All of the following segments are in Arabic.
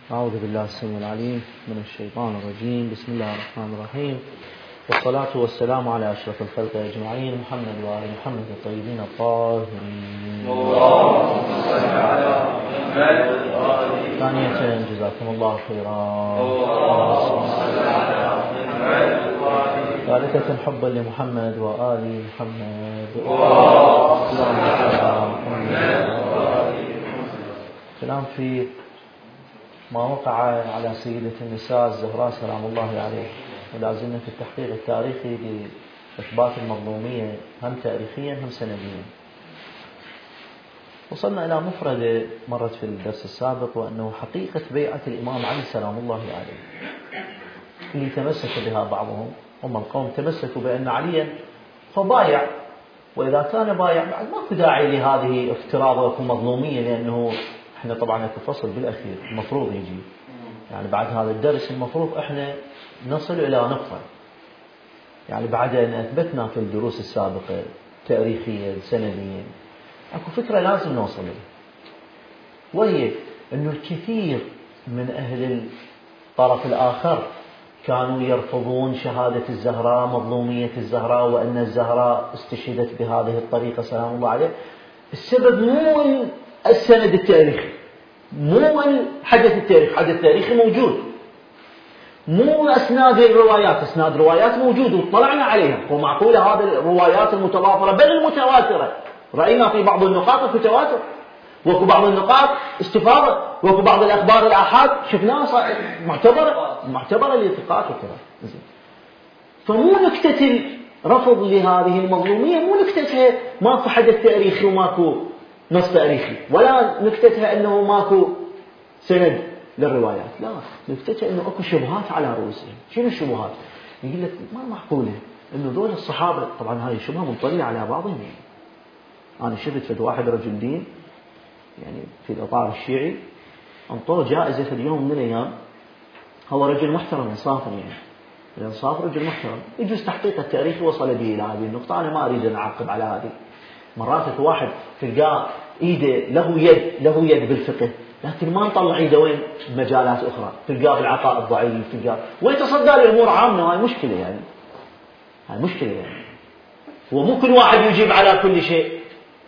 أعوذ بالله السميع العليم من الشيطان الرجيم. بسم الله الرحمن الرحيم، والصلاة والسلام على أشرف الخلق أجمعين، محمد وآل محمد الطيبين الطاهرين. اللهم صل على محمد وآل محمد. ثانية جزاكم الله خيرا. اللهم صل على محمد وآل محمد. ثالثة حبا لمحمد وآل محمد. اللهم صل على محمد وآل محمد. كلام في ما وقع على سيدة النساء الزهراء سلام الله عليه، ولا زلنا في التحقيق التاريخي لإثبات المظلومية هم تاريخيا هم سنديا. وصلنا إلى مفردة مرت في الدرس السابق، وأنه حقيقة بيعة الإمام علي سلام الله عليه اللي تمسك بها بعضهم، هم القوم تمسكوا بأن عليا فبايع، وإذا كان بايع بعد ماكو داعي لهذه افتراض وكو مظلومية، لأنه احنا طبعا اكو فصل بالاخير المفروض يجي، يعني بعد هذا الدرس المفروض احنا نصل الى نقطة، يعني بعد ان اثبتنا في الدروس السابقة تاريخيا سنديا اكو فكرة لازم نوصل لها، وهي انه الكثير من اهل الطرف الاخر كانوا يرفضون شهادة الزهراء، مظلومية الزهراء، وان الزهراء استشهدت بهذه الطريقة سلام الله عليه. السبب مو السند التاريخي، مو الحدث التاريخي، الحدث التاريخي موجود، مو أسناد الروايات، أسناد الروايات موجود وطلعنا عليها، ومعقولة هذه الروايات المتوافرة بل المتواترة، رأينا في بعض النقاط التواتر، وفي بعض النقاط استفاضة، وفي بعض الأخبار الآحاد شفناها معتبرة للثقات وكذا. فمو نكتة الرفض لهذه المظلومية، مو نكتتها ماكو حدث تاريخي وماكو نص تاريخي، ولا نكتتها أنه ماكو سند للروايات، لا، نكتتها أنه أكو شبهات على رؤوسهم. شنو الشبهات؟ يقول لك ما معقولة أنه دول الصحابة، طبعا هذه شبهة منطلية على بعضهم، أنا شفت فد واحد رجل دين يعني في الإطار الشيعي أنطوه جائزة في اليوم من الأيام، هو رجل محترم إنصافا، يعني الإنصاف رجل محترم، يجوز تحقيق التاريخي وصل به إلى هذه النقطة، أنا ما أريد أن أعقب على هذه. مرات واحد تلقاه ايده له يد بالفقه، لكن ما نطلع ايده وين بمجالات اخرى، تلقاه بالعطاء الضعيف، تلقاه ويتصدى لامور عامه، هاي مشكله، يعني هاي مشكله، يعني ومو كل واحد يجيب على كل شيء،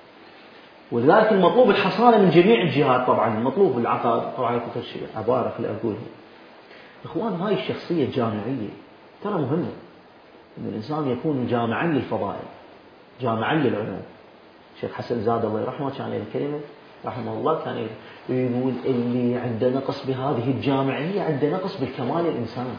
ولذلك المطلوب الحصانه من جميع الجهات. طبعا المطلوب العطاء، طبعا كل شيء عباره اللي اقوله اخوان، هاي الشخصيه الجامعيه ترى مهمه، ان الانسان يكون جامعا للفضائل، جامعا للعلوم. الشيخ حسن زاد الله يرحمه كان له كلمة رحمه الله، كان يقول اللي عنده نقص بهذه الجامعية عنده نقص بالكمال الإنسان.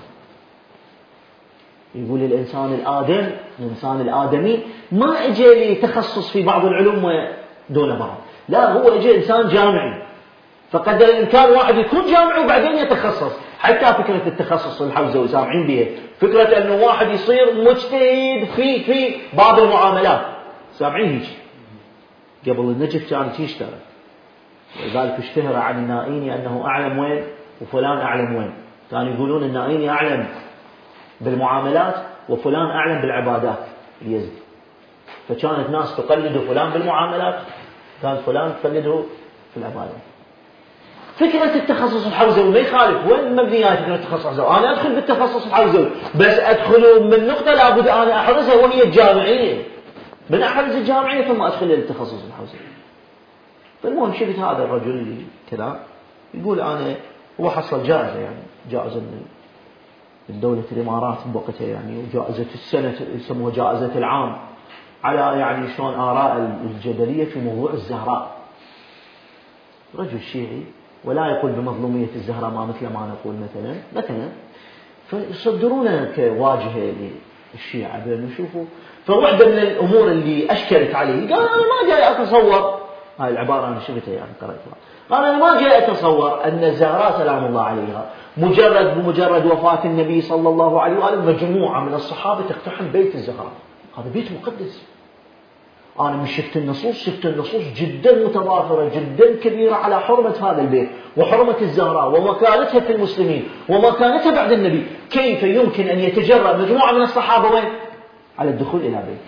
يقول الإنسان الآدمي ما اجى لتخصص في بعض العلوم دون بعض، لا، هو اجى إنسان جامعي، فقدر الإمكان واحد يكون جامعي وبعدين يتخصص. حتى فكرة التخصص الحوزة وسامعين بها، فكرة أنه واحد يصير مجتهد في بعض المعاملات، سامعين هيك. قبل النجف كانت يشتغل، ولذلك اشتهر عن النائيني أنه أعلم وين وفلان أعلم وين. كانوا يقولون النائيني أعلم بالمعاملات وفلان أعلم بالعبادات اليزدي، فكانت ناس تقلد فلان بالمعاملات، كان فلان تقلده في العبادات. فكرة التخصص الحوزوي ما يخالف، وين مبنيات فكرة التخصص الحوزوي؟ أنا أدخل بالتخصص الحوزوي، بس أدخل من نقطة لابد أن أحرزها، وهي الجامعية، من أحرز الجامعية ثم أدخل للتخصص الحوزوي. فالمهم شفت هذا الرجل اللي كذا يقول أنا هو حصل جائزة، يعني جائزة من دولة الإمارات بوقتها، يعني وجائزة السنة يسموها جائزة العام، على يعني شلون آراء الجدلية في موضوع الزهراء. رجل شيعي ولا يقول بمظلومية الزهراء ما مثل ما نقول مثلا، فيصدرونه كواجهة للشيعة بأنه شوفوا. فواحدة من الأمور اللي أشكلت عليه قال أنا ما جاي أتصور، هاي العبارة أنا شفتها يعني قرأتها، قال أنا ما جاي أتصور أن الزهراء سلام الله عليها بمجرد وفاة النبي صلى الله عليه وآله مجموعة من الصحابة تقتحم بيت الزهراء، هذا بيت مقدس. أنا من شفت النصوص جدا متضافرة جدا كبيرة على حرمة هذا البيت وحرمة الزهراء ومكانتها في المسلمين ومكانتها بعد النبي. كيف يمكن أن يتجرأ مجموعة من الصحابة وين؟ على الدخول إلى بيت.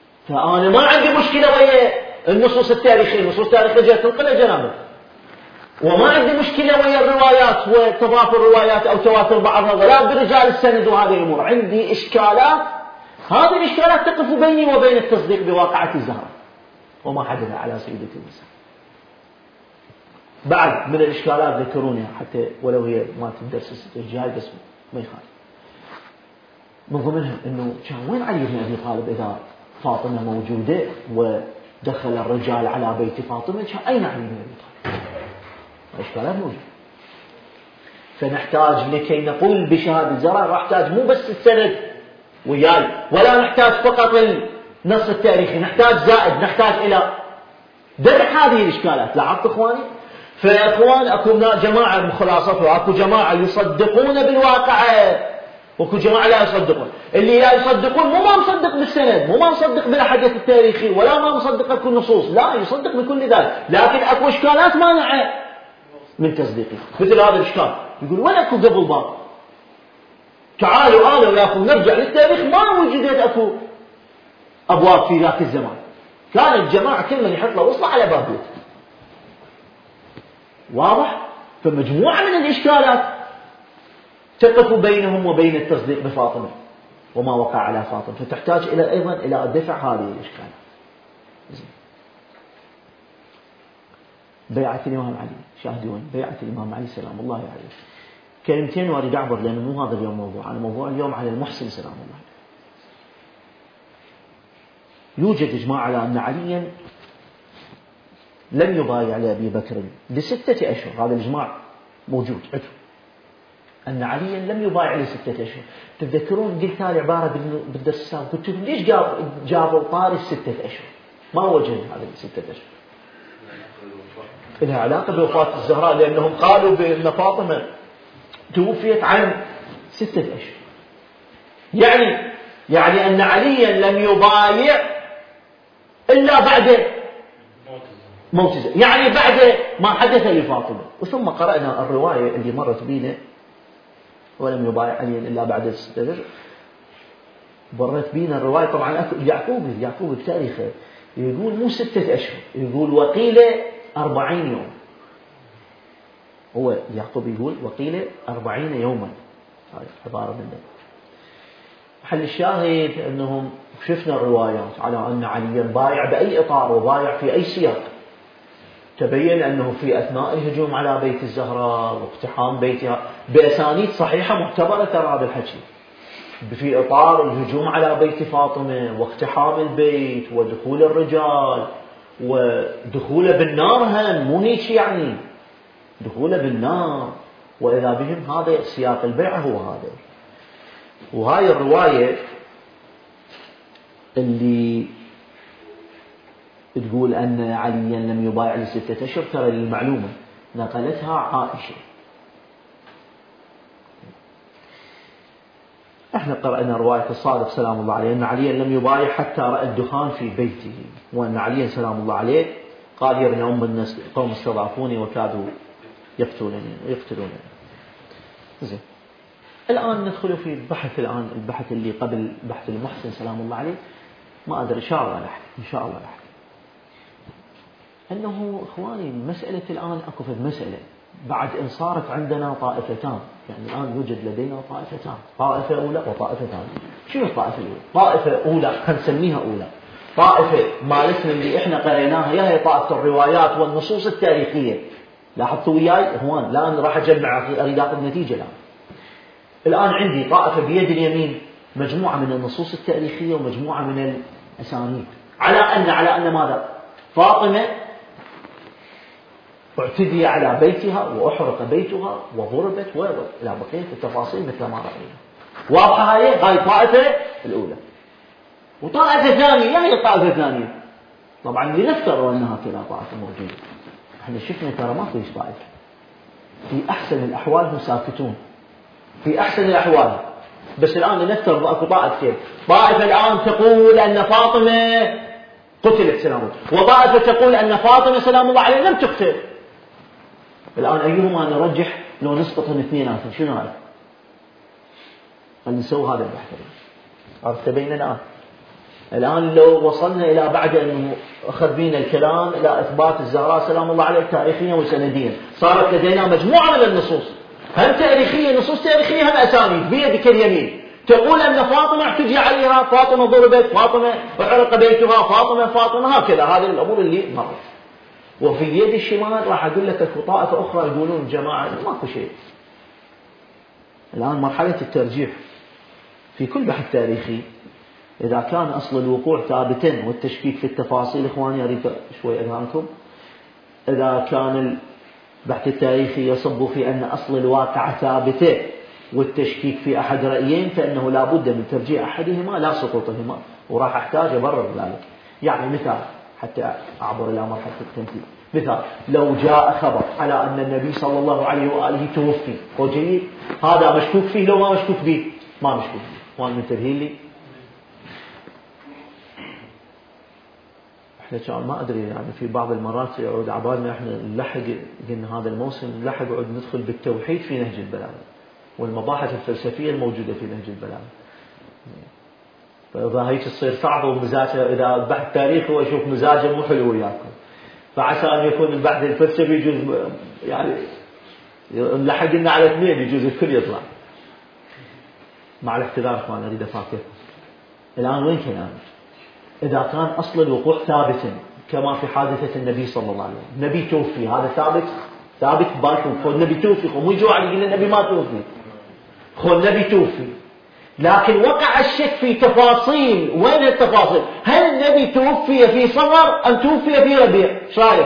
فأنا ما عندي مشكلة ويا النصوص التاريخية، النصوص التاريخية جاءت تنقل جنابه، وما عندي مشكلة ويا الروايات وتضافر الروايات أو تواتر بعضها ولا برجال السند وهذه الأمور. عندي إشكالات، هذه الإشكالات تقف بيني وبين التصديق بواقعة الزهرة وما حدث على سيدة النساء. بعد من الإشكالات ذكرونها حتى ولو هي ما تدرس الجاي بس ما يخالف. من ضمنها إنه كان وين علي بن أبي طالب إذا فاطمة موجودة ودخل الرجال على بيت فاطمة، كان أين علي بن أبي طالب؟ الإشكالات موجودة. فنحتاج لكي نقول بشهادة زهرة نحتاج مو بس السند وياي، ولا نحتاج فقط النص التاريخي، نحتاج زائد، نحتاج إلى درع هذه الإشكالات. لاحظت إخواني؟ فيا إخوان أكو جماعة مخلاصته، أكو جماعة يصدقون بالواقع وأكو جماعة لا يصدقون. اللي لا يصدقون مو ما مصدق بالسند، مو ما مصدق بالحدث التاريخي، ولا ما مصدق بكل النصوص، لا يصدق بكل ذلك، لكن أكو إشكالات مانعة من تصديقه. مثل هذا الإشكال يقول وين أكو قبل باب؟ تعالوا يا أخو نرجع للتاريخ، ما وجدت أكو أبواب في ذاك الزمان، كان الجماعة كل من يحط له وصلة على باب بيته. واضح؟ فمجموعة من الإشكالات تقف بينهم وبين التصديق بفاطمة وما وقع على فاطمة، فتحتاج أيضا إلى دفع هذه الإشكالات. بيعة الإمام علي، شاهدون بيعة الإمام علي سلام الله عليه. كلمتين وارد أعبر لأنه مو هذا اليوم موضوع، على موضوع اليوم على المحسن سلام الله عليه. يوجد إجماع على أن عليا لم يبايع لأبي بكر ل6 أشهر، هذا الإجماع موجود عندهم أن عليا لم يبايع ل6 أشهر. تتذكرون قلت هذه عبارة بالدرس السابق، قلت لهم ليش جابوا طاري 6 أشهر؟ ما وجه هذا 6 أشهر؟ لها علاقة بوفاة الزهراء، لأنهم قالوا بأن فاطمة توفيت عن 6 أشهر، يعني أن عليا لم يبايع إلا بعد موت الزهراء، يعني بعد ما حدث لفاطمة. وثم قرأنا الرواية اللي مرت بينا ولم يبايع عليا إلا بعد 6 أشهر. مرت بينا الرواية طبعا يعقوب بتاريخه يقول مو 6 أشهر، يقول وقيل 40 يوم. هو يعقوب يقول وقيل 40 يوما، هذه عبارة من ذلك. محل الشاهد أنهم شفنا الروايات على أن عليا بايع بأي إطار وبايع في أي سياق. تبين أنه في أثناء الهجوم على بيت الزهراء واقتحام بيتها بأسانيد صحيحة معتبرة ترى هذا الحكي، في إطار الهجوم على بيت فاطمة واقتحام البيت ودخول الرجال ودخوله بالنار، هم مو هيك يعني دخوله بالنار وإذا بهم، هذا سياق البيعة هو هذا. وهاي الرواية اللي تقول أن عليا لم يبايع ل6 أشهر ترى للمعلومة نقلتها عائشة. احنا قرأنا رواية الصادق سلام الله عليه أن عليا لم يبايع حتى رأى الدخان في بيته، وأن عليا سلام الله عليه قال يا ابن أم الناس قوم استضعفوني وكادوا يقتلونني. زين، الآن ندخل في البحث اللي قبل بحث المحسن سلام الله عليه. ما أدري إن شاء الله راح أنه إخواني مسألة الآن أكو في مسألة بعد إن صارت عندنا طائفتان، يعني الآن يوجد لدينا طائفتان، طائفة أولى وطائفة ثانية. شنو الطائفة الأولى؟ طائفة أولى هنسميها أولى، طائفة مالتنا اللي إحنا قريناها هي طائفة الروايات والنصوص التاريخية. لاحظتوا وياي إخوان؟ الآن راح أجمع أريد أخذ نتيجة. الآن عندي طائفة بيد اليمين مجموعة من النصوص التاريخية ومجموعة من الأسانيد على أن ماذا؟ فاطمة اعتدي على بيتها وأحرق بيتها وضربت إلى بقية التفاصيل مثل ما رأينا. واضحة هاي طائفة الأولى. وطائفة ثانية هي الطائفة الثانية طبعا لنفترض أنها كلا طائفة موجودة. احنا شفنا ترى ما فيش طائفة، في أحسن الأحوال هم ساكتون في أحسن الأحوال. بس الآن لنفترض أكو طائفتين، طائفة الآن تقول أن فاطمة قتلت سلام الله، وطائفة تقول أن فاطمة سلام الله عليه لم تقتل. الآن أيهما نرجح لو نسقط الاثنيناتهم؟ شنو هذا؟ خلينا نسوي هذا البحث. عرفت بيننا الآن الآن لو وصلنا إلى بعد أن أخذ بينا الكلام إلى إثبات الزهراء سلام الله عليها تاريخيا وسنديا، صارت لدينا مجموعة من النصوص، هم تاريخية، نصوص تاريخية، هم أسانيد بيدك اليمين تقول أن فاطمة اعتدي عليها، فاطمة ضربت، فاطمة احرق بيتها، فاطمة هكذا. هذه الأمور اللي مرت. وفي اليد الشمال راح أقول لك طائفة أخرى يقولون جماعة ماكو شيء. الآن مرحلة الترجيح في كل بحث تاريخي إذا كان أصل الوقوع ثابتا والتشكيك في التفاصيل، إخواني أريد شوي أذهانكم، إذا كان البحث التاريخي يصب في أن أصل الواقع ثابته والتشكيك في أحد رأيين، فإنه لا بد من ترجيح أحدهما لا سقوطهما، وراح أحتاج أبرر ذلك. يعني مثال حتى أعبر إلى مرحلة التمثيل، مثال لو جاء خبر على أن النبي صلى الله عليه وآله توفي، وجيد هذا مشكوك فيه لو ما مشكوك به؟ ما مشكوك فيه. وأنا منتبهين لي؟ احنا كان ما أدري يعني في بعض المرات يعود عبالنا احنا نلحق، قلنا هذا الموسم نلحق يعود ندخل بالتوحيد في نهج البلاغة والمباحث الفلسفية الموجودة في نهج البلاغة. فإذا هيك تصير صعبة ومزاجها، إذا البحث تاريخي ويشوف مزاجه مو حلو وياكم، فعسى أن يكون البحث الفلسفي يجوز يعني نلحق لنا على 2 يجوز الكل يطلع. مع الاحتذار اخوان اريد افاكركم. الان وين كلامي؟ اذا كان اصل الوقوع ثابتا كما في حادثه النبي صلى الله عليه وسلم، النبي توفي، هذا ثابت بالكم. خو النبي توفي، خو مو يجوا على يقول النبي ما توفي، خو النبي توفي، لكن وقع الشك في تفاصيل. وين التفاصيل؟ هل النبي توفي في صفر ام توفي في ربيع؟ ايش رايك؟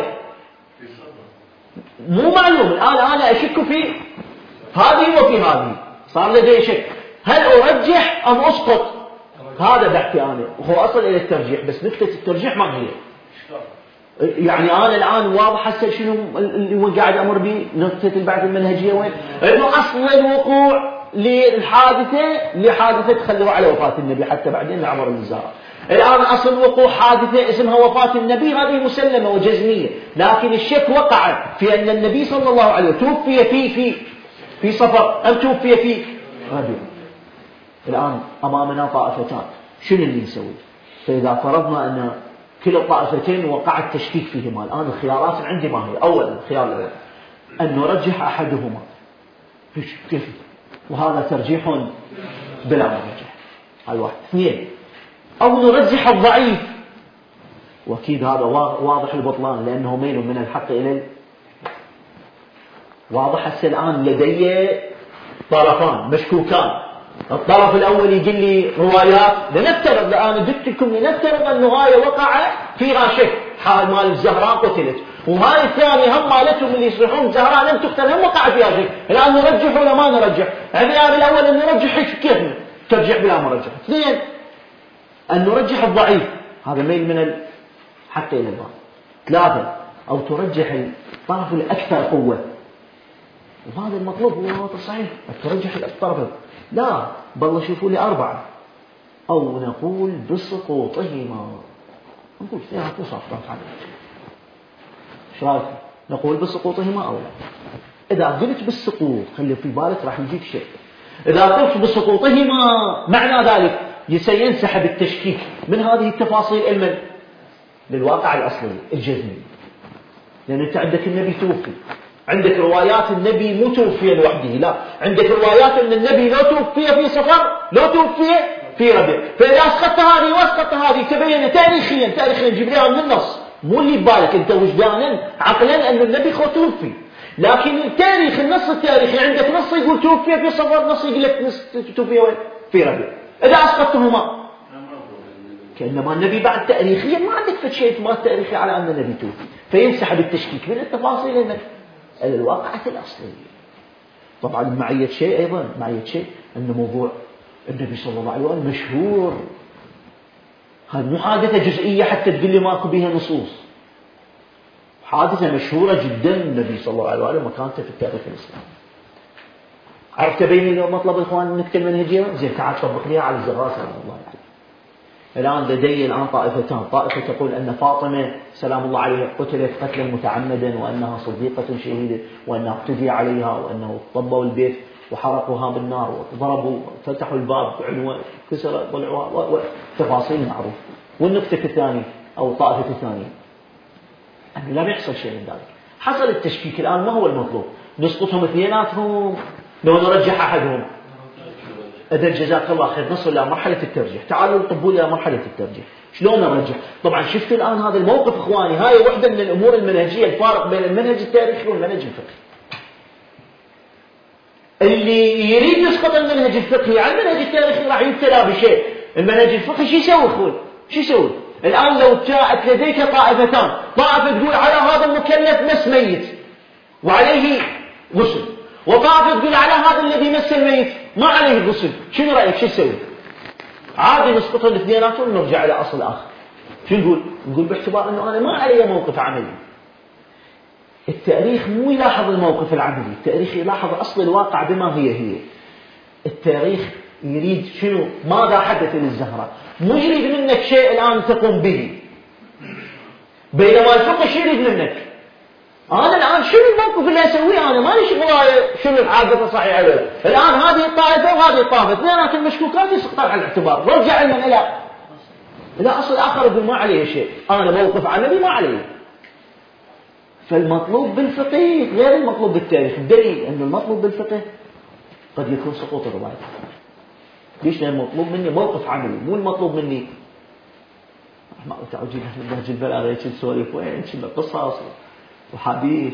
مو معلوم. الان انا اشك في هذه وفي هذه، صار لدي شك، هل ارجح ام اسقط؟ هذا بحثي انا، هو اصل الى الترجيح، بس نقطه الترجيح ما هي. يعني انا الان واضح هسه شنو اللي قاعد امر به، نقطه البحث المنهجيه وين؟ انه اصل الوقوع لحادثه خلوا على وفاه النبي حتى بعدين نعبر الزهراء. الان اصل الوقوع حادثه اسمها وفاه النبي، هذه مسلمه وجزميه، لكن الشك وقع في ان النبي صلى الله عليه وسلم توفي في صفر ام توفي في ربيع. الآن أمامنا طائفتان، شنو اللي نسوي؟ فإذا فرضنا أن كلا الطائفتين وقع التشكيك فيهما، الآن الخيارات عندي ما هي؟ أولا الخيار الأول أن نرجح أحدهما، كيف؟ وهذا ترجيح بلا مرجح، هاي واحد. 2 أو نرجح الضعيف، وأكيد هذا واضح البطلان لأنه ميل من الحق إلى واضح. هسه الآن لدي طرفان مشكوكان، الطرف الأول يقول لي روايات، لنفترض الآن قلت لكم لنفترض أنه هاي وقع فيها شك، حال مال الزهراء قتلت، وهاي الثانية هم مالتهم اللي يصيحون الزهراء لم تقتل هم وقع فيها شك. الآن نرجح ولا ما نرجح؟ الخيار الأول أن نرجح، كيف ترجح بلا مرجح. 2 أن نرجح الضعيف، هذا ميل من الحق إلى الباطل. 3 أو ترجح الطرف الأكثر قوة، وهذا المطلوب هو صحيح، ترجح الطرف. لا بل شوفوا لي 4 أو نقول بسقوطهما، نقول فيها قصة ايش رايك؟ نقول بسقوطهما أو لا. إذا قلت بالسقوط خلي في بالك راح يجيك شيء، إذا قلت بسقوطهما معنى ذلك ينسحب التشكيك من هذه التفاصيل للواقع الأصلي الجزمي، لأن أنت عندك النبي توفي، عندك روايات النبي مو توفي لوحده، لا، عندك روايات أن النبي لو توفي في صفر لو توفي في ربيع. فإذا أسقطت هذه وأسقطت هذه تبين تاريخيا جيب لها من النص، مو اللي ببالك أنت وجدانا عقلا أن النبي توفي، لكن التاريخ النص التاريخي عندك نص يقول توفي في صفر، نص يقول لك توفي وين؟ في ربيع. إذا أسقطتهما كأنما النبي بعد تاريخيا ما عندك في شيء ما تاريخي على أن النبي توفي، فينسحب التشكيك من التفاصيل الواقعة الأصلية. طبعا معية شيء أيضا، معية شيء أن موضوع النبي صلى الله عليه وسلم مشهور، هذه مو حادثة جزئية حتى تقول لي ماكو بها نصوص، حادثة مشهورة جدا النبي صلى الله عليه وسلم مكانته في التاريخ الإسلامي. عرفت بيني مطلب الإخوان النكتة المنهجية؟ زين تعال طبق ليها على الزهراء سلام الله عليه. الآن لدي الآن طائفتان، طائفة تقول أن فاطمة سلام الله عليها قتلت قتلا متعمدا وأنها صديقة شهيدة وأنها اعتدي عليها وأنه طبوا البيت وحرقوها بالنار وضربوا فتحوا الباب عنوة كسر ضلعوها تفاصيل معروف. والنقطة الثانية أو الطائفة الثانية أنه لا يحصل شيء من ذلك. حصل التشكيك الآن، ما هو المطلوب؟ نسقطهم اثنيناتهم لو نرجح أحدهم؟ إذا جزاك الله خير نصل إلى مرحلة الترجيح. تعالوا نطبوا إلى مرحلة الترجيح. شلون نرجح؟ طبعا شفتوا الآن هذا الموقف إخواني، هاي واحدة من الأمور المنهجية، الفارق بين المنهج التاريخي والمنهج الفقهي. اللي يريد يسقط المنهج الفقهي على المنهج التاريخي راح يبتلى بشيء. المنهج الفقهي شو يسوي أخوي؟ شو يسوي؟ الآن لو جاءت لديك طائفتان، طائفة تقول على هذا المكلف مس ميت وعليه غسل، وطائفة تقول على هذا الذي مس الميت ما عليه غسل، شنو رأيك شو تسوي؟ عادي نسقط الاثنيناتهم ونرجع إلى أصل آخر. شو نقول؟ نقول باعتبار أنه أنا ما علي موقف عملي. التاريخ مو يلاحظ الموقف العملي، التاريخ يلاحظ أصل الواقع بما هي. التاريخ يريد شنو؟ ماذا حدث للزهرة، مو يريد منك شيء الآن تقوم به. بينما الفقه شو يريد منك؟ أنا الآن شنو الموقف اللي أسويه؟ أنا مالي شغل شنو الحادثة صحيحة ولا لا. الآن هذه الطائفة وهذه الطائفة اثنينات المشكوكات يسقطون على الاعتبار. رجع علما إلى أصل آخر يقول ما عليه شيء، أنا موقف عملي ما عليه. فالمطلوب بالفقه غير المطلوب بالتاريخ. الدليل أن المطلوب بالفقه قد يكون سقوط الرواية. ليش؟ لأن المطلوب مني موقف عملي، مو المطلوب مني ما أتعجب من نهج البلاغة يشيل سواليف وين شنو قصص وحديث.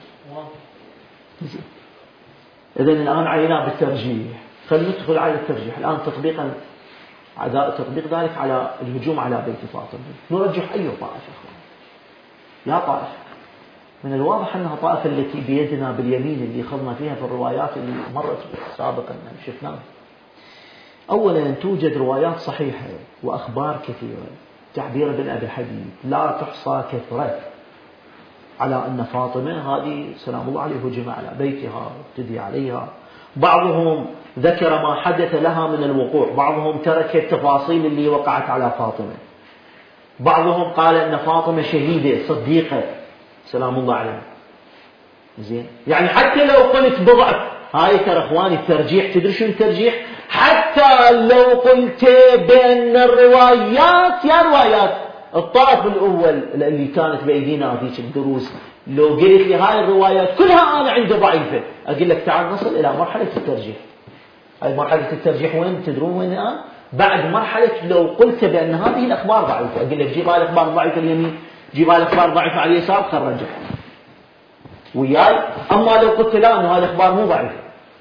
إذن الآن عينا بالترجيح. خلينا ندخل على الترجيح الآن تطبيق ذلك على الهجوم على بيت فاطمة. نرجح أي طائفة؟ لا طائفة. من الواضح أنها طائفة التي بيدنا باليمين اللي خضنا فيها في الروايات اللي مرت سابقا شفناها. أولا توجد روايات صحيحة وأخبار كثيرة تعبير ابن أبي حديد لا تحصى كثرة على أن فاطمة هذه سلام الله عليه هجم على بيتها وابتدي عليها. بعضهم ذكر ما حدث لها من الوقوع، بعضهم ترك التفاصيل اللي وقعت على فاطمة، بعضهم قال أن فاطمة شهيدة صديقة سلام الله عليه. زين، يعني حتى لو قلت بضعف، هاي ترى اخواني الترجيح، تدري شو الترجيح؟ حتى لو قلت بأن الروايات يا روايات الطرف الأول اللي كانت بأيدينا في الدروس، لو قلت لي هاي الروايات كلها أنا عندي ضعيفة، أقول لك تعال نصل إلى مرحلة الترجيح. هاي مرحلة الترجيح وين تدرون وين الآن؟ بعد مرحلة لو قلت بأن هذه الأخبار ضعيفة، أقول لك جيب هاي الأخبار ضعيفة اليمين، جيب هاي الأخبار ضعيفة على اليسار، خرجها وياي. أما لو قلت لا أنه هاي الأخبار مو ضعيفة،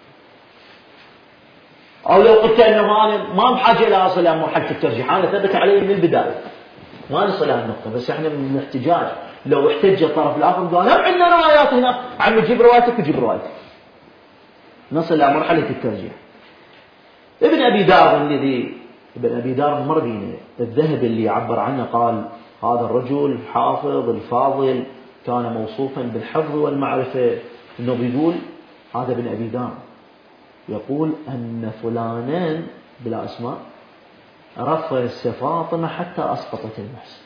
أو لو قلت أنه أنا ما بحاجة إلى أصل إلى مرحلة الترجيح، أنا ثبت عليه من البداية ما نصل إلى النقطة. بس إحنا من الاحتجاج لو احتج الطرف الآخر قال هم عندنا روايات هنا، عم تجيب روايتك وجيب روايتك، نصل إلى مرحلة الترجيح. ابن أبي دار المرديني الذهبي اللي عبر عنه قال هذا الرجل حافظ الفاضل كان موصوفا بالحفظ والمعرفة، إنه بيقول هذا ابن أبي دار يقول أن فلانا بلا أسماء رفس فاطمة حتى أسقطت المحسن.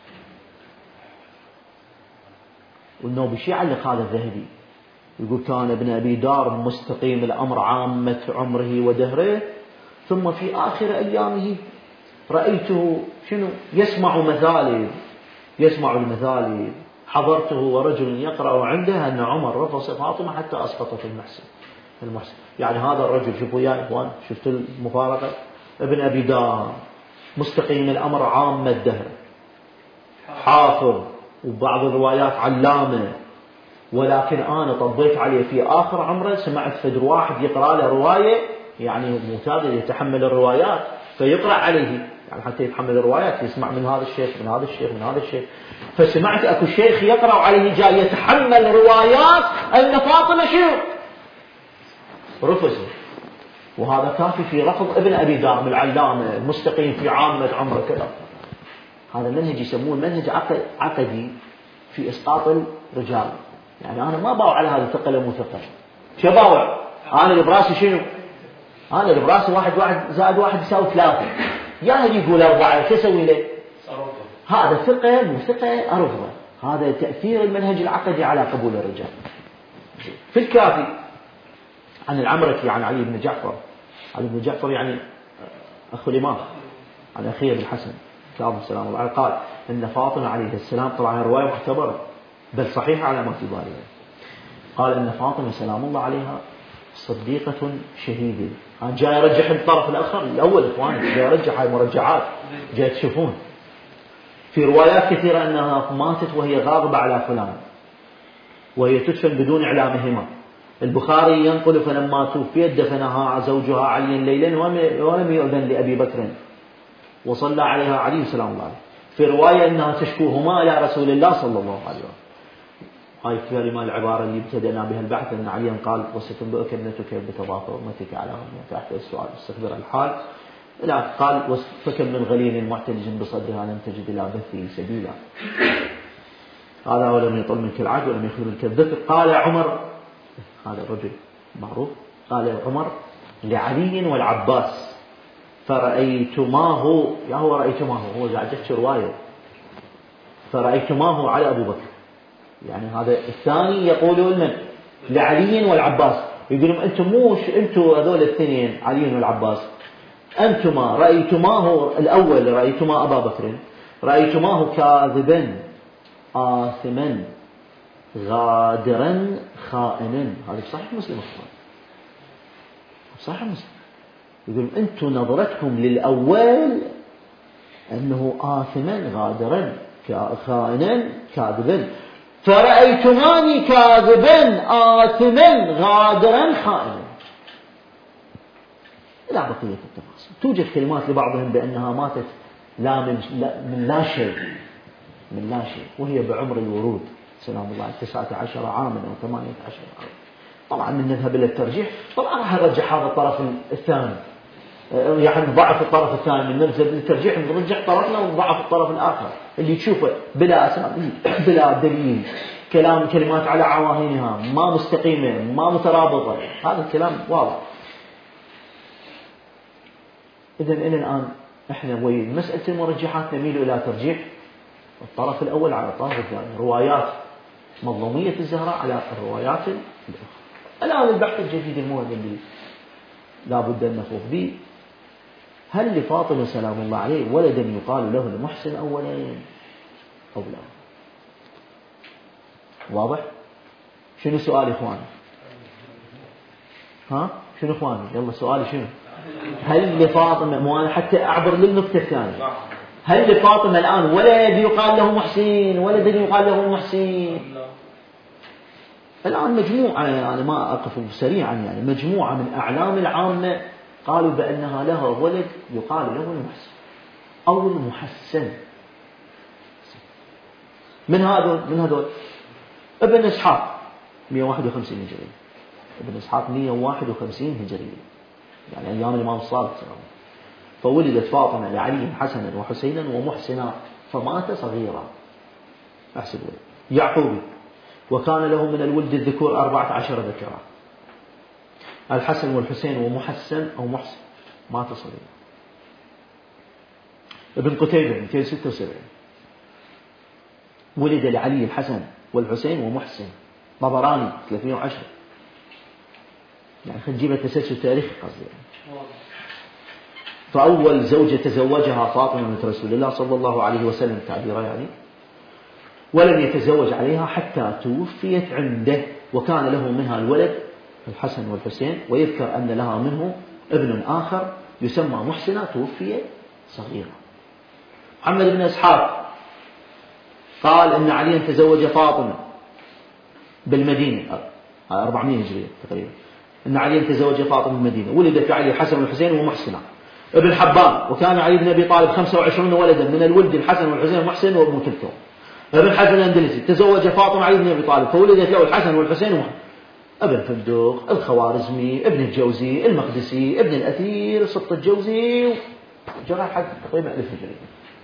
وإنه بشي علق هذا الذهبي يقول كان ابن أبي دار مستقيم الأمر عامة عمره ودهره، ثم في آخر أيامه رأيته شنو يسمع المثالب، حضرته ورجل يقرأ عنده أن عمر رفس فاطمة حتى أسقطت المحسن. يعني هذا الرجل شوفوا يا إخوان، شفت المفارقة؟ ابن أبي دار مستقيم الأمر عامة الدهر، حافظ وبعض الروايات علامة، ولكن أنا طبيت عليه في آخر عمره سمعت فدر واحد يقرأ له رواية، يعني معتاد يتحمل الروايات فيقرأ عليه، يعني حتى يتحمل الروايات يسمع من هذا الشيخ من هذا الشيخ من هذا الشيخ. فسمعت أكو شيخ يقرأ عليه جاي يتحمل روايات أن فاطمة شو رفض، وهذا كافي في رفض ابن أبي دار من العلامة المستقيم في عامة عمره كذا. هذا المنهج يسموه منهج عقدي في إسقاط الرجال. يعني أنا ما باوع على هذا الثقل المثقل، شو باوع؟ أنا اللي براسي شنو؟ أنا اللي براسي 1 زائد 1 يساوي 3، يا يقول 4 شو أسوي له؟ هذا ثقة مو ثقة أرفضه. هذا تأثير المنهج العقدي على قبول الرجال. في الكافي عن العمركي عن علي بن جعفر. علي بن جعفر يعني أخو الإمام، عن أخيه الحسن كاظم سلام الله عليه، قال إن فاطمة عليه السلام، طبعا رواية معتبرة بل صحيحة على ما في بالها، قال إن فاطمة سلام الله عليها صديقة شهيدة. أنا جاي أرجح الطرف الآخر الأول إخواني، جاي أرجح هاي مرجعات جاي تشوفون في روايات كثيرة أنها ماتت وهي غاضبة على فلان وهي تدفن بدون إعلامهما. البخاري ينقل فلما توفيت دفنها زوجها علي ليلا ولم يؤذن لأبي بكر وصلى عليها علي سلام الله عليه. في رواية أنها تشكوهما إلى رسول الله صلى الله عليه وسلم. هاي كلمة العبارة اللي ابتدأنا بها البحث أن عليا قال وستنبئك ابنتك بتضافر أمتك على تحت السؤال استخبر الحال. لا قال فكم من غليل معتلج بصدرها لم تجد إلى بثه سبيلا. قال ولم يطل منك العهد ولم يخذ منك الذكر. قال عمر، هذا الرجل معروف، قال عمر لعلي والعباس فرأيتماه، يا هو رأيتماه، هو قاعد يحكي رواية، فرأيتماه على أبو بكر، يعني هذا الثاني يقول لمن؟ لعلي والعباس، يقولون أنتم موش أنتم هذول الاثنين علي والعباس أنتما رأيتماه، الأول رأيتما أبا بكر رأيتماه كاذبا آثما غادرا خائنا. هذا صحيح مسلم أخوان، صحيح مسلم. يقول أنتم نظرتكم للأول أنه آثما غادرا خائنا كاذبا، فرأيتماني كاذبا آثما غادرا خائنا إلى بقية التفاصيل. توجد كلمات لبعضهم بأنها ماتت لا من لا شيء، من لا شيء، وهي بعمر الورود سلام الله 19 عاما أو 18 عاما. طبعا من نذهب إلى الترجيح، طبعا راح نرجح هذا الطرف الثاني، يعني نضعف الطرف الثاني، من نذهب للترجيح نرجح طرفنا ونضعف الطرف الآخر اللي تشوفه بلا أسانيد بلا دليل، كلمات على عواهنها ما مستقيمة ما مترابطة، هذا الكلام واضح. إذن إلى الآن إحنا وين مسألة المرجحات نميل إلى ترجيح الطرف الأول على الطرف الثاني، روايات مظلومية الزهراء على الروايات الأخرى. الآن البحث الجديد المهم اللي لا بد أن نخوض به، هل لفاطمة سلام الله عليه ولدا يقال له المحسن أولا أو لا؟ واضح؟ شنو سؤال إخواني؟ ها؟ شنو إخواني؟ يلا سؤالي شنو؟ هل لفاطمة، مو أنا حتى أعبر للنقطة الثانية، هل لفاطمة الآن ولد يقال له محسن، ولد يقال له محسن؟ الآن مجموعة، أنا ما أقف سريعا، يعني مجموعة من أعلام العامة قالوا بأنها لها ولد يقال له المحسن أو المحسن. من هذول ابن إسحاق 151 هجرية، ابن إسحاق 151 هجرية، يعني أيام الإمام الصادق سلام. فولدت فاطمة لعلي حسنا وحسينا ومحسنا فمات صغيرا. أحسب يعقوبي، وكان له من الولد الذكور 14 ذكرا، الحسن والحسين ومحسن أو محسن، مات صغيرا. ابن قتيبة 276 ولد لعلي الحسن والحسين ومحسن. طبراني 310، يعني خلينا نجيب تسلسل تاريخي قصدي. فأول زوجة تزوجها فاطمة بنت رسول الله صلى الله عليه وسلم تعبيرها يعني، ولم يتزوج عليها حتى توفيت عنده، وكان له منها الولد الحسن والحسين، ويذكر أن لها منه ابن آخر يسمى محسنة توفي صغيرا. محمد بن إسحاق قال أن علي تزوج فاطمة بالمدينة 400 هجرية تقريبا، أن علي تزوج فاطمة بالمدينة، ولد في علي الحسن والحسين ومحسنة. ابن حبان وكان علي بن أبي طالب 25 ولدا من الولد الحسن والحسين ومحسن وابن كلثوم. ابن حزم الأندلسي تزوج فاطمة علي بن أبي طالب فولدت له الحسن والحسين ومحسن. ابن فندق الخوارزمي ابن الجوزي المقدسي ابن الأثير سبط الجوزي جرى حد تقريبا 1000 هجرية.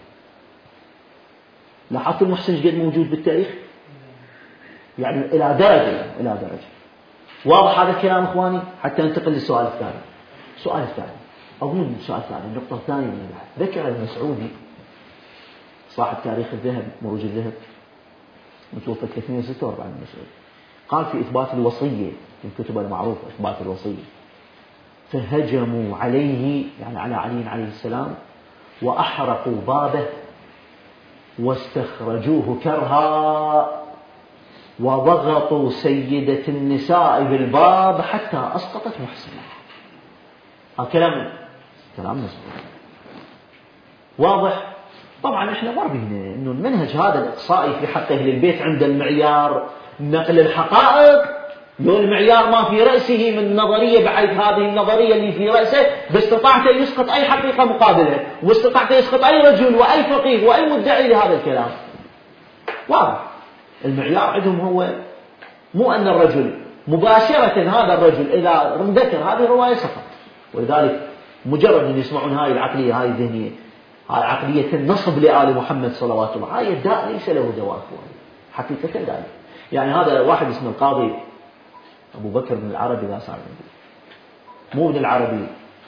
لاحظت المحسن قد موجود بالتاريخ، يعني إلى درجة. واضح هذا الكلام إخواني؟ حتى ننتقل للسؤال الثاني. السؤال الثاني أظن السؤال الثاني النقطة الثانية من البحث. ذكر المسعودي صاحب تاريخ الذهب مروج الذهب متوفى 346 مسعود، قال في إثبات الوصية من كتب المعروف إثبات الوصية. فهجموا عليه يعني على علي عليه السلام وأحرقوا بابه واستخرجوه كرها وضغطوا سيدة النساء بالباب حتى أسقطت محسنة. كلام مسؤول واضح. طبعا احنا مر بينا انه المنهج هذا الاقصائي في حق اهل البيت عند المعيار نقل الحقائق، لو المعيار ما في رأسه من نظرية بحيث هذه النظرية اللي في رأسه باستطاعته يسقط أي حقيقة مقابلة، واستطاعته يسقط أي رجل وأي فقيه وأي مدعي لهذا الكلام. واضح. المعيار عندهم هو مو أن الرجل مباشرة هذا الرجل إذا ذكر هذه الرواية سقط، ولذلك مجرد أن يسمعون هاي العقلية هاي الذهنية، هاي عقلية النصب لآل محمد صلوات الله، هاي الداء ليس له دواء حقيقة ذلك. يعني هذا واحد اسمه القاضي أبو بكر بن العربي، لا صار مو ابن العربي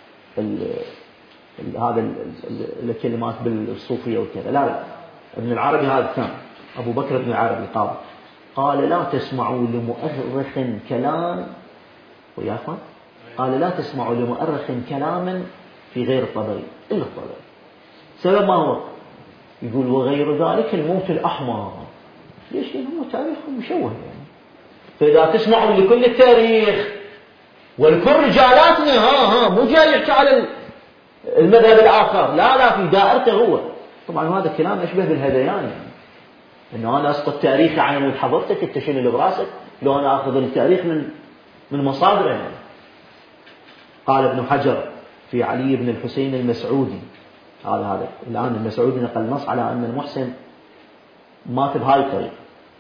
هذا الكلمات بالصوفية وكذا، لا ابن العربي هذا كان أبو بكر بن العربي قال لا تسمعوا لمؤرخ كلام وياكم، قال لا تسمعوا لمؤرخ كلاما في غير الطبري إلا الطبري. سبب ما هو؟ يقول وغير ذلك الموت الأحمر. ليش؟ هو تاريخ مشوه يعني. فإذا تسمعوا لكل التاريخ ولكل رجالاتنا مو جاي يحكي على المذهب الآخر، لا في دائرته هو. طبعا هذا الكلام أشبه بالهذيان يعني. إنه أنا أسقط تاريخي على مود حضرتك، أنت شنو اللي براسك؟ لو أنا أخذ التاريخ من مصادره يعني. قال ابن حجر في علي بن الحسين المسعودي، هذا الآن المسعودي نقل نص على أن المحسن مات بهاي الطريقة.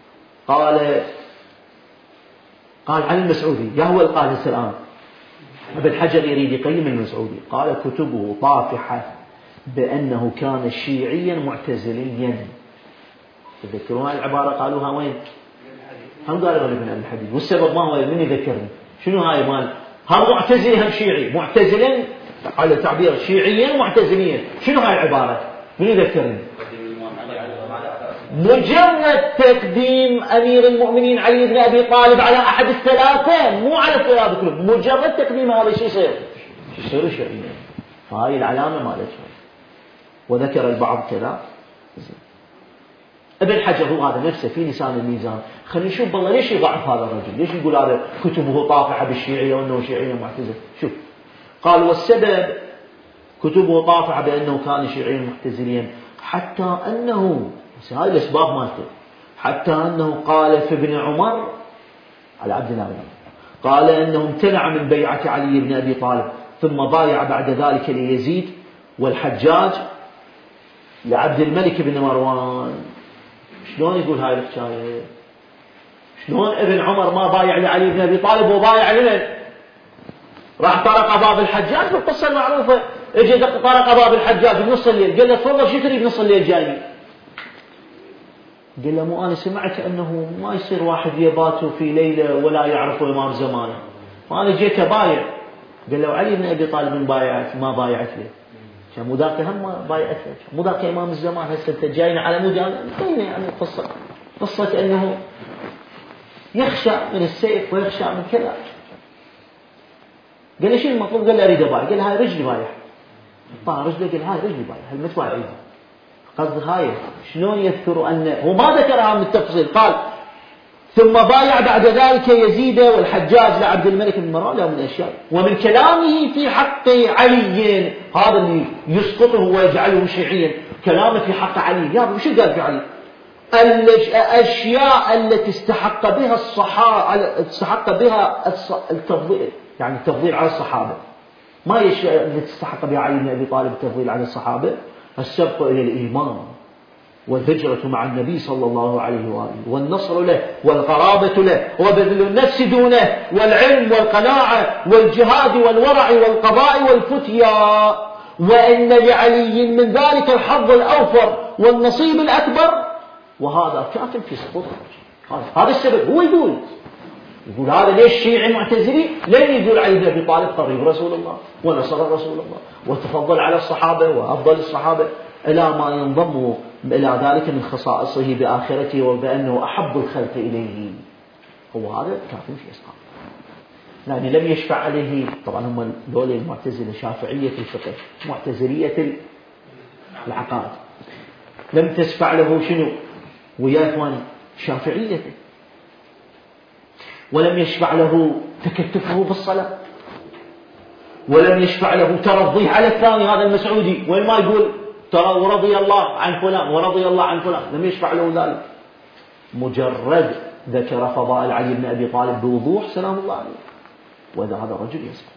قال عن المسعودي يا هو القاهر الآن ابن حجر يريد يقيم المسعودي، قال كتبه طافحة بأنه كان شيعيا معتزليا. تذكرون العبارة قالوها وين؟ هم قالوا ابن أبي الحديد. والسبب ما هو؟ من يذكرني شنو هاي مال هم معتزلي هم شيعي، معتزلا على تعبير شيعيا معتزليا. شنو هاي العبارة؟ من يذكرني؟ مجرد تقديم أمير المؤمنين علي بن أبي طالب على أحد الثلاثة، مو على الثلاثة كلهم، مجرد تقديم هذا شيء يصير شيعيا. فهاي العلامة مالتها. وذكر البعض كذا. ابن حجر هو هذا نفسه في لسان الميزان. خلينا نشوف والله ليش يضعف هذا الرجل، ليش يقول هذا كتبه طافحة بالشيعية وأنه شيعي معتزل. شوف قال والسبب كتبه طافحة بأنه كان شيعيا معتزليا حتى أنه، هاي الأسباب مالته، حتى أنه قال في ابن عمر على عبد الله قال أنه امتنع من بيعة علي بن أبي طالب ثم بايع بعد ذلك ليزيد والحجاج لعبد الملك بن مروان. شلون يقول هاي الحكاية؟ شلون ابن عمر ما بايع لعلي بن أبي طالب وبايع لمن؟ راح طرق باب الحجاج بالقصة المعروفة، اجى طرق باب الحجاج بنص الليل، قال له تفضل شو تريد بنص الليل جاي؟ قال له مو أنا سمعت أنه ما يصير واحد يبات في ليلة ولا يعرف إمام زمانه، وأنا جيت أبايع. قال له علي بن أبي طالب ما بايعت له، كان مو ذاك هم ما بايعت له، مو ذاك إمام الزمان، هسه أنت جاينا على مود يعني قصة أنه يخشى من السيف ويخشى من كذا. قال له شو المطلوب؟ قال له أريد أبايع. قال له هاي رجلي بايع. طلع رجله قال هاي رجلي بايع، هالمتبايع عيدي. قصد هاي شلون يذكر أن هو ما ذكرها من التفصيل. قال ثم بايع بعد ذلك يزيد والحجاج لعبد الملك بن مروان من الأشياء. ومن كلامه في حق علي، هذا اللي يسقطه ويجعله شيعيا، كلامه في حق علي. يا وش قال في علي؟ الأشياء التي استحق بها التفضيل، يعني التفضيل على الصحابة. ما هي الأشياء التي استحق بها علي بن أبي طالب التفضيل على الصحابة؟ السبق إلى الإيمان والهجرة مع النبي صلى الله عليه وآله، والنصر له والقرابة له وبذل النفس دونه، والعلم والقناعة والجهاد والورع والقضاء والفتيا، وإن لعلي من ذلك الحظ الأوفر والنصيب الأكبر، وهذا كاتب في سقوط. هذا السبب. هو يقول هذا ليش شيعي معتزلي؟ لن يقول علي بن أبي طالب قريب رسول الله ونصر رسول الله وتفضل على الصحابة وأفضل الصحابة إلى ما ينضم إلى ذلك من خصائصه بآخرته وبأنه أحب الخلق إليه. هو هذا كافٍ في إسقاط. يعني لم يشفع عليه. طبعا هم دول المعتزلة شافعية الفقه، معتزلية العقائد. لم تشفع له شنو ويا إخواني شافعيته، ولم يشفع له تكتفه بالصلاة، ولم يشفع له ترضيه على الثاني هذا المسعودي، وين ما يقول ترى ورضي الله عن فلان ورضي الله عن فلان، لم يشفع له ذلك. مجرد ذكر فضائل علي بن أبي طالب بوضوح سلام الله عليه، وإذا هذا الرجل يسقط.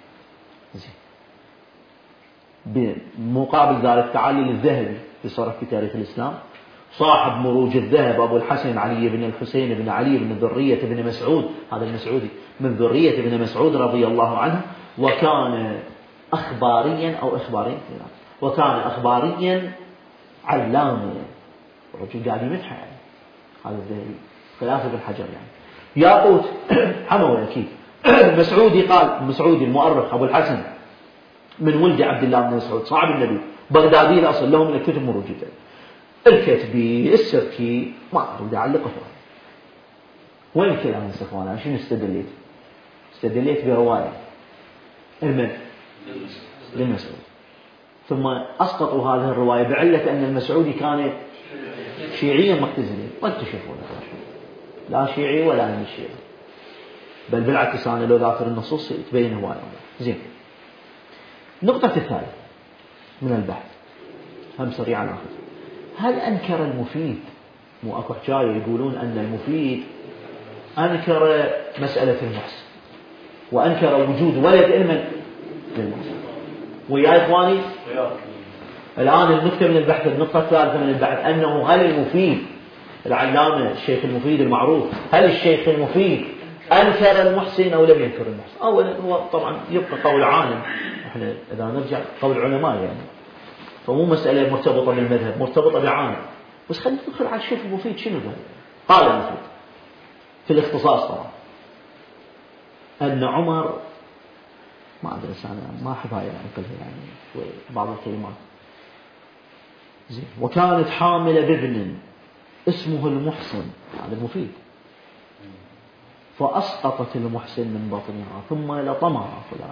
بمقابل ذلك تعالي للذهبي في صرف في تاريخ الإسلام، صاحب مروج الذهب أبو الحسن علي بن الحسين بن علي بن ذرية بن مسعود، هذا المسعودي من ذرية بن مسعود رضي الله عنه، وكان أخباريا أو إخباريا، وكان أخباريا علاميا، الرجل قاعد يمدحه يعني هذا الذهبي خلافه بالحجر يعني ياقوت حموي أكيد. المسعودي قال، المسعودي المؤرخ أبو الحسن من ولد عبد الله بن مسعود صاحب النبي، بغدادي الأصل، له من الكتب موجودة، الكتبي السبكي ما أريد أعلقه فيه. وين الكلام يا إخوان؟ أنا شنو استدليت؟ استدليت برواية المن للمسعود، ثم أسقطوا هذه الرواية بعلة أن المسعودي كان شيعيا مقتزليا، وأنتم تشوفون لا شيعي ولا من الشيعي، بل بالعكس أنا لو ذاكر النصوص تبين هواية. زين، النقطة الثالثة من البحث هم سريعا ناخذ، هل أنكر المفيد؟ مو أكو حكاية يقولون أن المفيد أنكر مسألة المحسن وأنكر وجود ولد علما للمحسن. ويا إخواني الآن النقطة من البحث، النقطة الثالثة من البحث، أنه هل المفيد العلامة الشيخ المفيد المعروف، هل الشيخ المفيد أنكر المحسن أو لم ينكر المحسن؟ أولا هو طبعا يبقى قول عالم، احنا إذا نرجع قول علماء يعني، فمو مسألة مرتبطة بالمذهب، مرتبطة بعالم. بس خلينا ندخل على الشيخ المفيد شنو قال المفيد في الاختصاص طبعا أن عمر، ما أدري أنا ما أحب هاي أنقلها يعني بعض الكلمات، زين، وكانت حاملة بابن اسمه المحسن، هذا المفيد، فأسقطت المحسن من بطنها ثم لطمها فلان،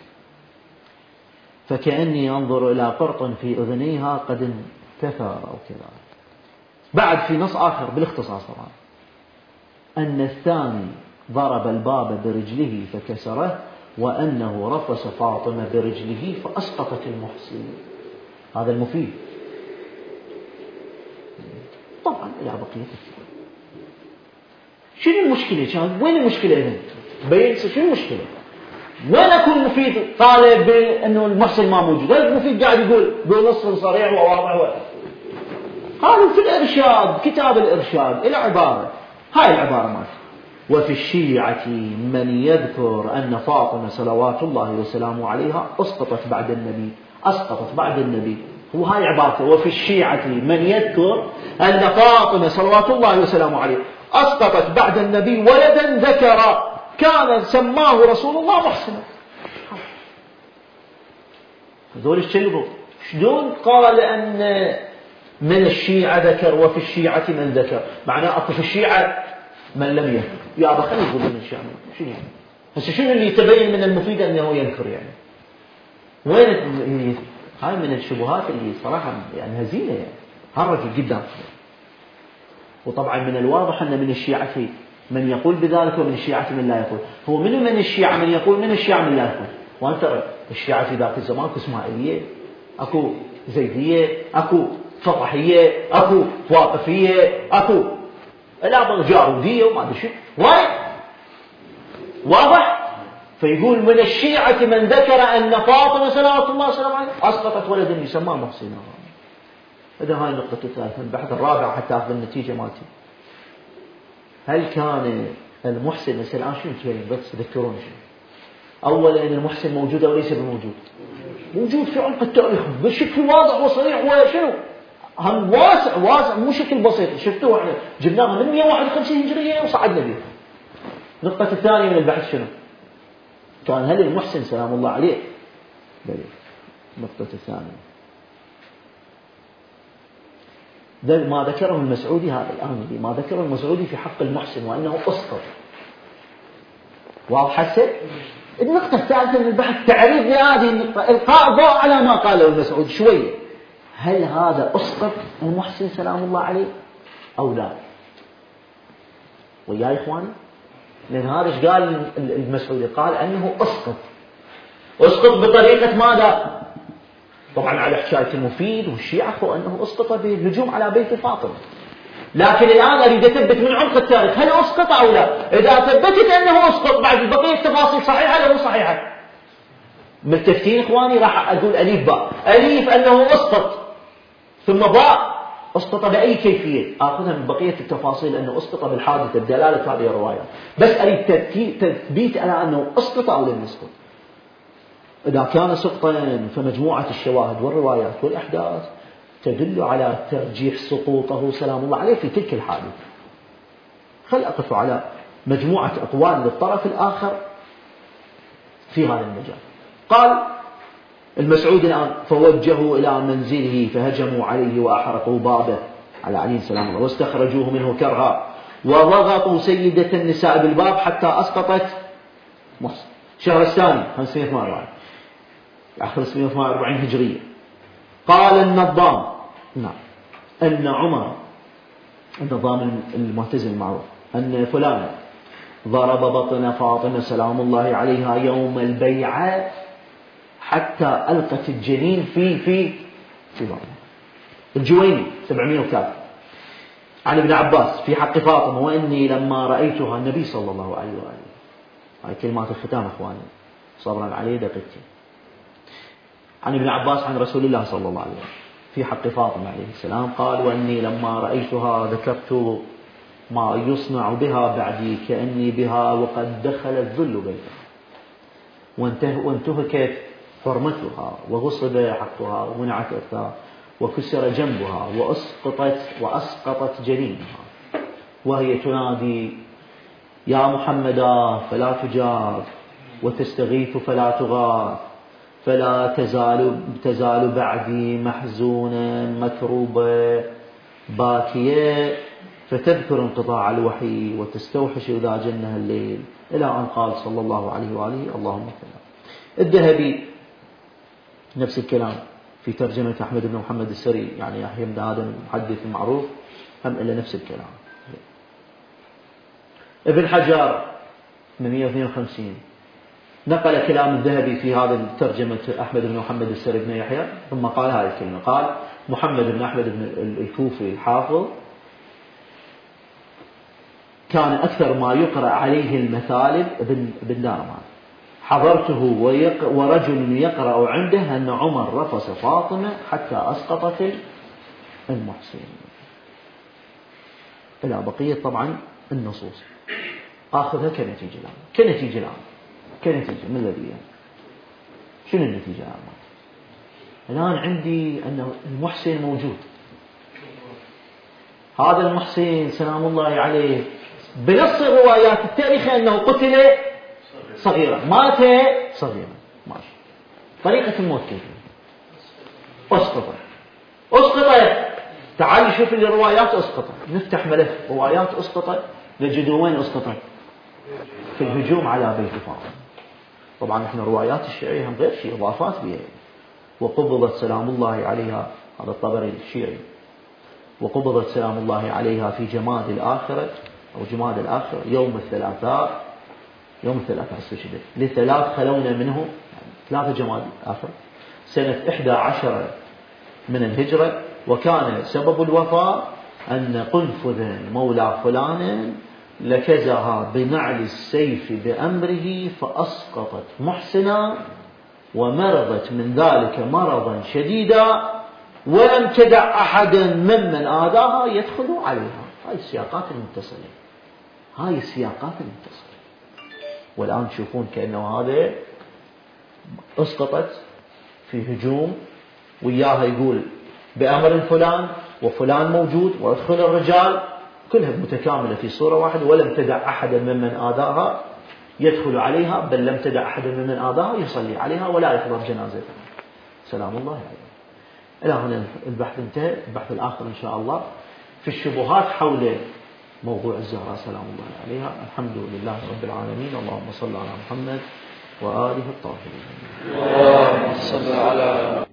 فكأني أنظر إلى قرط في أذنيها قد انتثر أو كذا. بعد في نص آخر بالاختصاص طبعا أن الثاني ضرب الباب برجله فكسره، وأنه رفس فاطمة برجله فأسقطت المحسن، هذا المفيد. طبعا إلى بقية الكلام. شنو المشكلة؟ كان وين المشكلة هنا؟ بين شنو المشكلة؟ وين أكون المفيد طالب إنه المحسن ما موجود؟ المفيد قاعد يقول بنص صريح وواضح. قالوا في الإرشاد، كتاب الإرشاد إلى عبارة، هاي العبارة مالته: وفي الشيعة من يذكر أن فاطمة صلوات الله وسلامه عليها أسقطت بعد النبي، أسقطت بعد النبي. هو هاي عبارته: وفي الشيعة من يذكر أن فاطمة صلوات الله وسلامه عليها أسقطت بعد النبي ولدا ذكر كان سماه رسول الله محسنا. هذول الشلبوا شلون قال أن من الشيعة ذكر وفي الشيعة من ذكر؟ معناه أكو في الشيعة من لم يذكر. يا أبا خلينا نقول من الشيعة شنو يعني؟ هسه شنو اللي يتبين من المفيد أنه ينكر يعني؟ وين هاي من الشبهات اللي صراحة يعني هزيلة يعني هرجت جدا. وطبعا من الواضح أن من الشيعة من يقول بذلك ومن الشيعة من لا يقول. هو من الشيعة من يقول، من الشيعة من لا يقول. وأنت ترى الشيعة في ذاك الزمان أكو إسماعيلية، أكو زيدية، أكو فطحية، أكو واقفية، أكو لا جارودية وما أدري شو، واضح. فيقول من الشيعة من ذكر أن فاطمة صلوات الله وسلامه عليها أسقطت ولدا يسمى محسنا. هذا هاي النقطة الثالثة. البحث الرابع حتى أخذ النتيجة مالتي: هل كان المحسن مثل الآن شنو تبين؟ بس تذكرون شنو؟ أولا أن المحسن موجود أو ليس بموجود؟ موجود في عمق التاريخ بشكل واضح وصريح، وشنو هم واسع مو شكل بسيط. شفتوه احنا جبناه من 151 هجرية وصعدنا به. النقطة الثانية من البحث شنو؟ كان هل المحسن سلام الله عليه؟ النقطة الثانية ما ذكره المسعودي، هذا الآن ما ذكره المسعودي في حق المحسن وأنه أسقط. واضح هسه؟ النقطة الثالثة من البحث تعريف لهذه النقطة، إلقاء ضوء على ما قاله المسعود شوية. هل هذا أسقط المحسن سلام الله عليه أو لا؟ وياي إخواني؟ لأن هذا إيش قال المسعودي؟ قال أنه أسقط بطريقة ماذا؟ طبعا على حكاية المفيد والشيعة أخو أنه أسقط بالهجوم على بيت فاطمة. لكن الآن أريد أثبت من عمق التاريخ هل أسقط أو لا. إذا ثبتت أنه أسقط بعد بقية التفاصيل صحيحة أو مو صحيحة؟ ملتفتين إخواني؟ راح أقول أليف باء. أليف أنه أسقط، ثم باء أسقط بأي كيفية. أخذها من بقية التفاصيل أنه أسقط بالحادثة بدلالة هذه الروايات، بس أريد تثبيت على أنه أسقط أو لم يسقط. إذا كان سقطا فمجموعة الشواهد والروايات والأحداث تدل على ترجيح سقوطه سلام الله عليه في تلك الحادثة. خل أقف على مجموعة أقوال للطرف الآخر في هذا المجال. قال المسعود الآن: فوجهوا إلى منزله فهجموا عليه وأحرقوا بابه على علي سلام الله واستخرجوه منه كرها وضغطوا سيدة النساء بالباب حتى أسقطت مصر. شهر الثاني 548 548 هجرية. قال النظام أن عمر، النظام المعتزل المعروف، أن فلان ضرب بطن فاطمة سلام الله عليها يوم البيعة حتى ألقت الجنين في بطنها. الجويني 703 عن ابن عباس في حق فاطمة: وإني لما رأيتها النبي صلى الله عليه وآله. هاي كلمات الختام أخواني صبرا عليه دقيقتي. عن ابن عباس عن رسول الله صلى الله عليه وسلم في حق فاطمة عليه السلام قال: وإني لما رأيتها ذكرت ما يصنع بها بعدي كأني بها وقد دخل الذل بينها وانتهكت حرمتها وغصب حقها ومنعت إرثها وكسر جنبها وأسقطت جنينها وهي تنادي: يا محمدا فلا تجاب وتستغيث فلا تغاث فلا تزال بعدي محزونة مكروبة باكية فتذكر انقطاع الوحي وتستوحش إذا جنها الليل، إلى أن قال صلى الله عليه وآله: اللهم كلا. الذهبي نفس الكلام في ترجمة أحمد بن محمد السري، يعني يحيى بن آدم المحدث المعروف، هم إلا نفس الكلام. ابن حجر 152 نقل كلام الذهبي في هذا الترجمة أحمد بن محمد السري بن يحيى، ثم قال هذه الكلمة. قال: محمد بن أحمد بن الكوفي الحافظ كان أكثر ما يقرأ عليه المثالب ابن دارمان. حضرته ورجل يقرأ عنده أن عمر رفس فاطمة حتى أسقطت المحسن، إلى بقية طبعا النصوص. آخذها كنتيجة الآن من الذي يعني. شنو النتيجة الآن عندي أن المحسن موجود. هذا المحسن سلام الله عليه بنص الروايات التاريخية أنه قتل صغيرا، مات صغيرا. ماشي. طريقة الموت كيف؟ أسقط. تعال شوف الروايات أسقط. نفتح ملف روايات أسقط نجدوا وين أسقط؟ في الهجوم على بيت فاطمة. طبعا احنا روايات الشيعية هم غير شيء، إضافات بها. وقبضت سلام الله عليها، هذا الطبري الشيعي، وقبضت سلام الله عليها في جماد الآخرة أو جماد الآخرة يوم الثلاثاء استشهدت لثلاث خلونا منه، يعني 3 جماد الآخرة سنة 11 من الهجرة. وكان سبب الوفاة أن قنفذ مولى فلان لكزها بنعل السيف بأمره فأسقطت محسنا ومرضت من ذلك مرضا شديدا ولم تدع أحدا ممن آذاها يدخل عليها. هاي السياقات المتصلة. والآن تشوفون كأنه هذا أسقطت في هجوم وياها يقول بأمر فلان وفلان موجود وادخل الرجال، كلها متكاملة في صورة واحدة. ولم تدع أحدا ممن آذاها يدخل عليها، بل لم تدع أحدا ممن آذاها يصلي عليها ولا يحضر جنازتها سلام الله عليه. إلى هنا البحث انتهى. البحث الآخر إن شاء الله في الشبهات حول موضوع الزهراء سلام الله عليها. الحمد لله رب العالمين. اللهم صل على محمد وآله الطاهرين. اللهم صل على